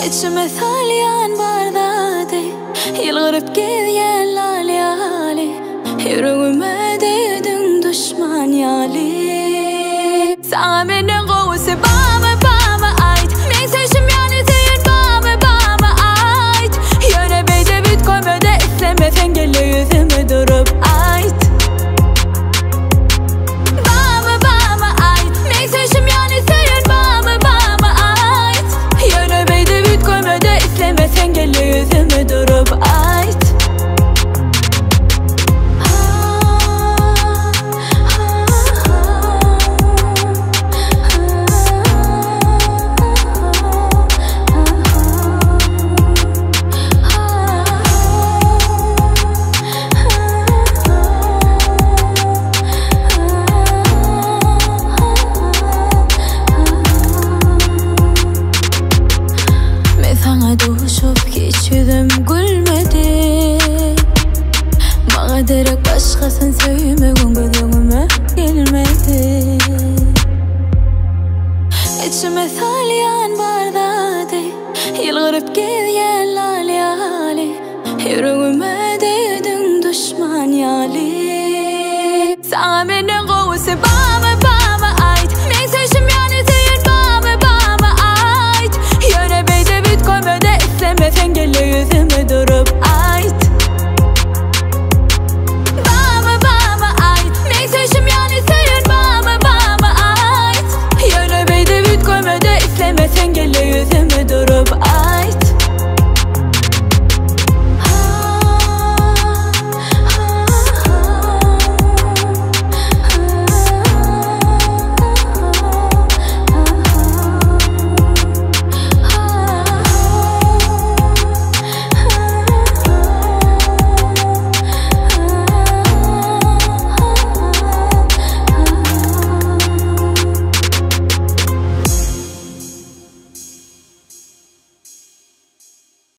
İçime salyan bardade yılgırıp gidiyen lalyali yüreğime değdin düşman yali. Sana menden kovusu bana ait. Men seçim yani seyin bana ait. Yöne beyde bit koymöde istemesen gele yüzüme durup ait. Bana ait. Men seçim yani seyin bana ait. Yöne beyde bit koymöde istemesen gele yüzüme durup ait. Duşup geçirdim gülmedi. Bana derek başkasın sevmegin gözüme gelmedi. İçime salyan bardade yılgırıp gidiyen lalyali yüreğime değdin düşman yali. Sana menden kovusu